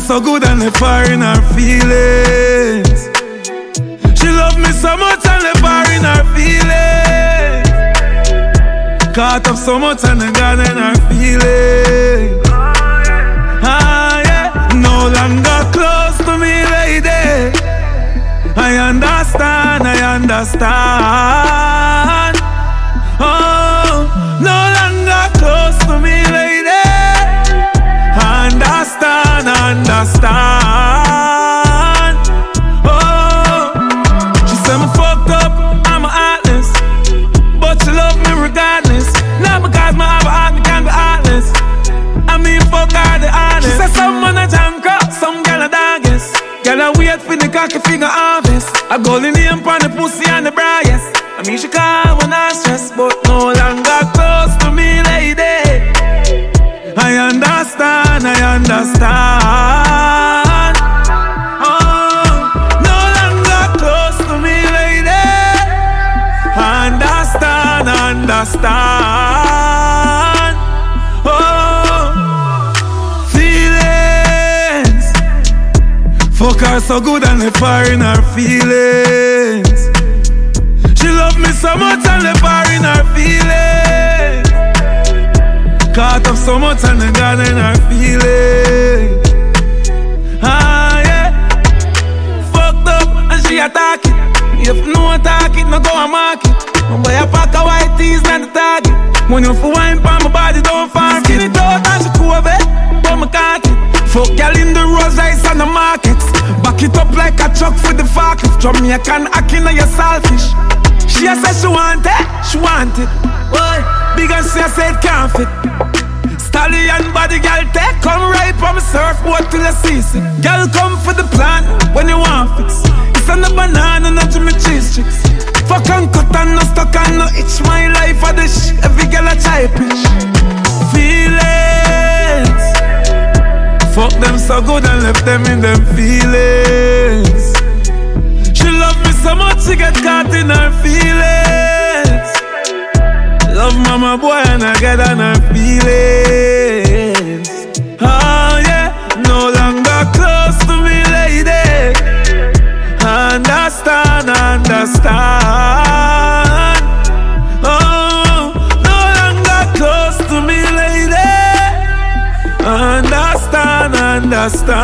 so good and left her in her feelings. She loved me so much and left her in her feelings. Caught up so much and I got in her feelings. Ah yeah, no longer close to me, lady. I understand, I understand. Oh, no longer close to me, lady. I understand, I understand. Oh, she said me fucked up, I'm a heartless, but she love me regardless. Not because me have a heart, me can't be heartless. I mean fuck her the honest. She said some man a jam crop, some girl a doggies. Girl a wait for the cocky figure harvest. A golden name pon the pussy and the brightest. I mean she call when I stress, but no longer close to me, lady. I understand, I understand. Oh, no longer close to me, lady. I understand, I understand. Oh, feelings. Fuck her so good and left her in her feelings. She loved me so much and left her in her feelings. Caught up so much and I got in her feelings. Ah yeah, fucked up and she attack it. If no attack it, no go and mark it. My boy a pack of white tees, not the target. When you for wine pa my body don't farm. Skin it out and she cool it, but me can't it. Fuck y'all in the Rolls Royce on the markets. Back it up like a truck for the fuck. If Jamaican acting on your selfish. She a say she want it, she want it. Boy, big and she a say it can't fit. Stallion body girl take, come right from my surfboard till I see it. Girl come for the plan when you want fix. It's on the banana, not Jimmy cheese chicks. Fuck and cut and no stuck and no itch. My life for this shit, every girl a try pitch. Feelings. Fuck them so good and left them in them feelings. She love me so much she get caught in her feelings. Love mama boy and I get on her feelings. Oh yeah, no longer close to me, lady. Understand, understand. Oh, no longer close to me, lady. Understand, understand.